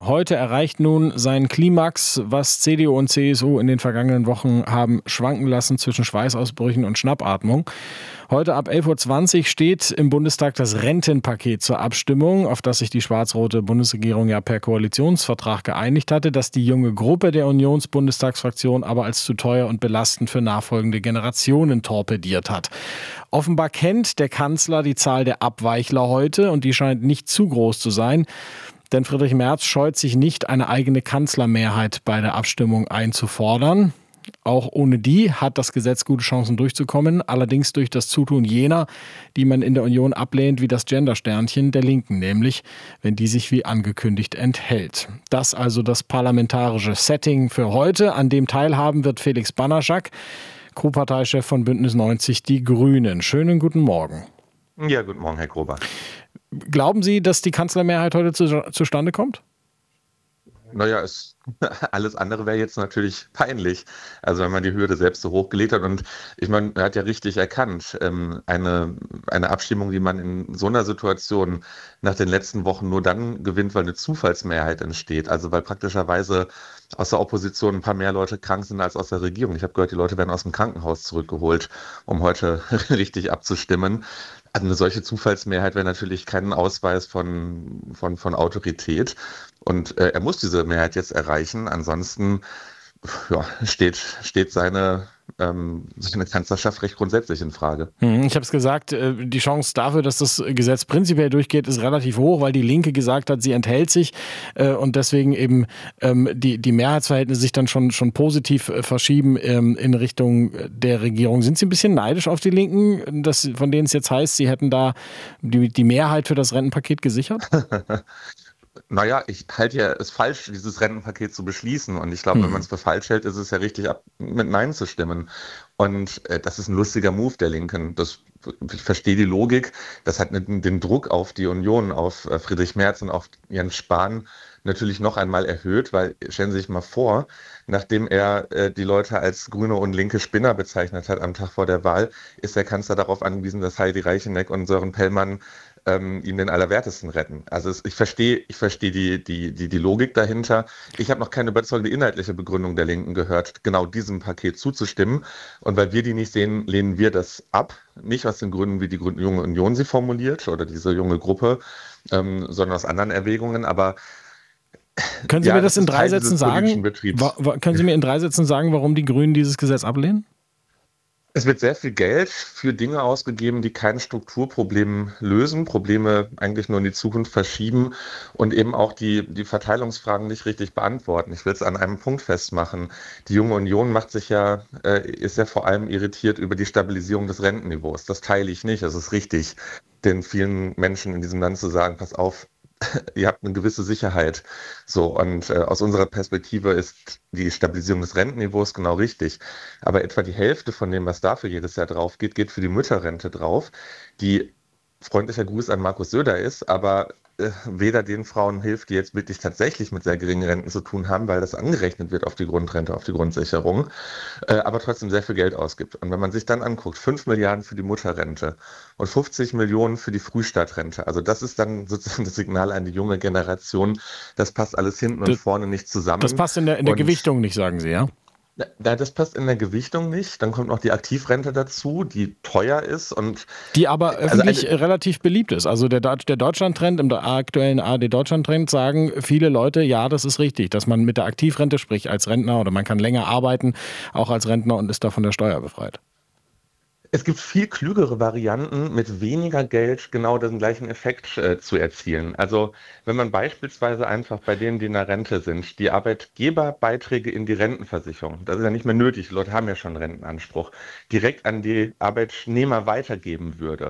Heute erreicht nun sein Klimax, was CDU und CSU in den vergangenen Wochen haben schwanken lassen zwischen Schweißausbrüchen und Schnappatmung. Heute ab 11:20 Uhr steht im Bundestag das Rentenpaket zur Abstimmung, auf das sich die schwarz-rote Bundesregierung ja per Koalitionsvertrag geeinigt hatte, das die junge Gruppe der Unionsbundestagsfraktion aber als zu teuer und belastend für nachfolgende Generationen torpediert hat. Offenbar kennt der Kanzler die Zahl der Abweichler heute und die scheint nicht zu groß zu sein. Denn Friedrich Merz scheut sich nicht, eine eigene Kanzlermehrheit bei der Abstimmung einzufordern. Auch ohne die hat das Gesetz gute Chancen durchzukommen, allerdings durch das Zutun jener, die man in der Union ablehnt, wie das Gendersternchen der Linken, nämlich wenn die sich wie angekündigt enthält. Das also das parlamentarische Setting für heute. An dem teilhaben wird Felix Banaschak, Co-Parteichef von Bündnis 90 Die Grünen. Schönen guten Morgen. Ja, guten Morgen, Herr Grober. Glauben Sie, dass die Kanzlermehrheit heute zustande kommt? Naja, alles andere wäre jetzt natürlich peinlich. Also wenn man die Hürde selbst so hochgelegt hat. Und ich meine, er hat ja richtig erkannt, eine Abstimmung, die man in so einer Situation nach den letzten Wochen nur dann gewinnt, weil eine Zufallsmehrheit entsteht. Also weil praktischerweise aus der Opposition ein paar mehr Leute krank sind als aus der Regierung. Ich habe gehört, die Leute werden aus dem Krankenhaus zurückgeholt, um heute richtig abzustimmen. Also eine solche Zufallsmehrheit wäre natürlich kein Ausweis von Autorität. Und er muss diese Mehrheit jetzt erreichen. Ansonsten steht seine Kanzlerschaft recht grundsätzlich in Frage. Ich habe es gesagt, die Chance dafür, dass das Gesetz prinzipiell durchgeht, ist relativ hoch, weil die Linke gesagt hat, sie enthält sich und deswegen eben die Mehrheitsverhältnisse sich dann schon positiv verschieben in Richtung der Regierung. Sind Sie ein bisschen neidisch auf die Linken, von denen es jetzt heißt, sie hätten da die Mehrheit für das Rentenpaket gesichert? Naja, ich halte ja es falsch, dieses Rentenpaket zu beschließen. Und ich glaube, wenn man es für falsch hält, ist es ja richtig, mit Nein zu stimmen. Und das ist ein lustiger Move der Linken. Ich verstehe die Logik. Das hat den Druck auf die Union, auf Friedrich Merz und auf Jens Spahn natürlich noch einmal erhöht, weil stellen Sie sich mal vor, nachdem er die Leute als grüne und linke Spinner bezeichnet hat am Tag vor der Wahl, ist der Kanzler darauf angewiesen, dass Heidi Reicheneck und Sören Pellmann ihm den Allerwertesten retten. Also ich verstehe die Logik dahinter. Ich habe noch keine überzeugende inhaltliche Begründung der Linken gehört, genau diesem Paket zuzustimmen. Und weil wir die nicht sehen, lehnen wir das ab. Nicht aus den Gründen, wie die Junge Union sie formuliert oder diese junge Gruppe, sondern aus anderen Erwägungen. Aber können Sie mir das in 3 Sätzen sagen? Können Sie mir in 3 Sätzen sagen, warum die Grünen dieses Gesetz ablehnen? Es wird sehr viel Geld für Dinge ausgegeben, die kein Strukturproblem lösen, Probleme eigentlich nur in die Zukunft verschieben und eben auch die Verteilungsfragen nicht richtig beantworten. Ich will es an einem Punkt festmachen. Die Junge Union ist ja vor allem irritiert über die Stabilisierung des Rentenniveaus. Das teile ich nicht. Es ist richtig, den vielen Menschen in diesem Land zu sagen, pass auf, ihr habt eine gewisse Sicherheit. So, und aus unserer Perspektive ist die Stabilisierung des Rentenniveaus genau richtig. Aber etwa die Hälfte von dem, was dafür jedes Jahr drauf geht für die Mütterrente drauf, die freundlicher Gruß an Markus Söder ist, aber weder den Frauen hilft, die jetzt wirklich tatsächlich mit sehr geringen Renten zu tun haben, weil das angerechnet wird auf die Grundrente, auf die Grundsicherung, aber trotzdem sehr viel Geld ausgibt. Und wenn man sich dann anguckt, 5 Milliarden für die Mutterrente und 50 Millionen für die Frühstartrente, also das ist dann sozusagen das Signal an die junge Generation, das passt alles hinten und vorne nicht zusammen. Das passt in der Gewichtung nicht, sagen Sie, ja? Das passt in der Gewichtung nicht. Dann kommt noch die Aktivrente dazu, die teuer ist und die aber öffentlich relativ beliebt ist. Also der Deutschland-Trend, im aktuellen ARD-Deutschland-Trend sagen viele Leute, ja, das ist richtig, dass man mit der Aktivrente, sprich als Rentner oder man kann länger arbeiten, auch als Rentner und ist da von der Steuer befreit. Es gibt viel klügere Varianten, mit weniger Geld genau den gleichen Effekt zu erzielen. Also wenn man beispielsweise einfach bei denen, die in der Rente sind, die Arbeitgeberbeiträge in die Rentenversicherung, das ist ja nicht mehr nötig, die Leute haben ja schon einen Rentenanspruch, direkt an die Arbeitnehmer weitergeben würde.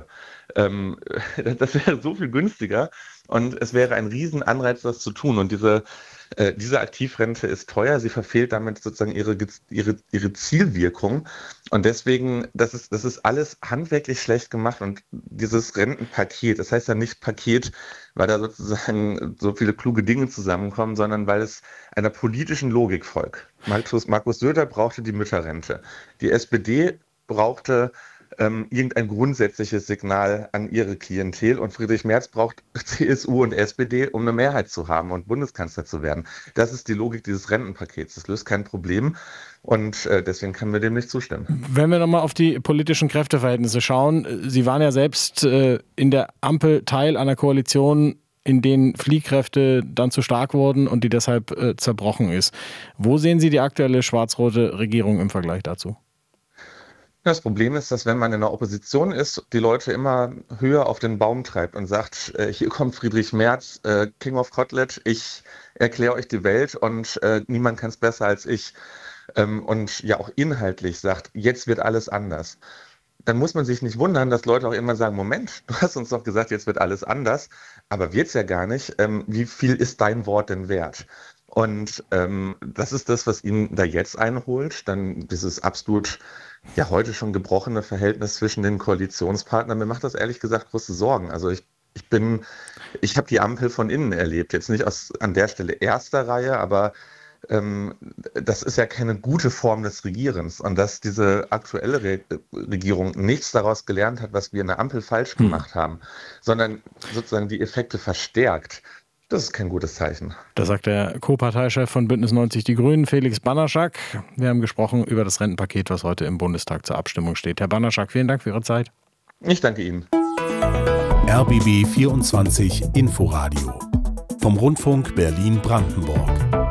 Das wäre so viel günstiger und es wäre ein Riesenanreiz, das zu tun. Und diese Aktivrente ist teuer, sie verfehlt damit sozusagen ihre Zielwirkung. Und deswegen, das ist alles handwerklich schlecht gemacht. Und dieses Rentenpaket, das heißt ja nicht Paket, weil da sozusagen so viele kluge Dinge zusammenkommen, sondern weil es einer politischen Logik folgt. Markus Söder brauchte die Mütterrente. Die SPD brauchte irgendein grundsätzliches Signal an ihre Klientel. Und Friedrich Merz braucht CSU und SPD, um eine Mehrheit zu haben und Bundeskanzler zu werden. Das ist die Logik dieses Rentenpakets. Das löst kein Problem und deswegen können wir dem nicht zustimmen. Wenn wir nochmal auf die politischen Kräfteverhältnisse schauen, Sie waren ja selbst in der Ampel Teil einer Koalition, in denen Fliehkräfte dann zu stark wurden und die deshalb zerbrochen ist. Wo sehen Sie die aktuelle schwarz-rote Regierung im Vergleich dazu? Das Problem ist, dass wenn man in der Opposition ist, die Leute immer höher auf den Baum treibt und sagt, hier kommt Friedrich Merz, King of Kotlet, ich erkläre euch die Welt und niemand kann es besser als ich. Und ja auch inhaltlich sagt, jetzt wird alles anders. Dann muss man sich nicht wundern, dass Leute auch immer sagen, Moment, du hast uns doch gesagt, jetzt wird alles anders, aber wird's ja gar nicht. Wie viel ist dein Wort denn wert? Und das ist das, was ihn da jetzt einholt. Dann dieses absolut, ja heute schon gebrochene Verhältnis zwischen den Koalitionspartnern. Mir macht das ehrlich gesagt große Sorgen. Also ich habe die Ampel von innen erlebt. Jetzt nicht an der Stelle erster Reihe, aber das ist ja keine gute Form des Regierens. Und dass diese aktuelle Regierung nichts daraus gelernt hat, was wir in der Ampel falsch gemacht haben, sondern sozusagen die Effekte verstärkt, das ist kein gutes Zeichen. Das sagt der Co-Parteichef von Bündnis 90 Die Grünen, Felix Banaszak. Wir haben gesprochen über das Rentenpaket, was heute im Bundestag zur Abstimmung steht. Herr Banaszak, vielen Dank für Ihre Zeit. Ich danke Ihnen. RBB 24 Inforadio vom Rundfunk Berlin-Brandenburg.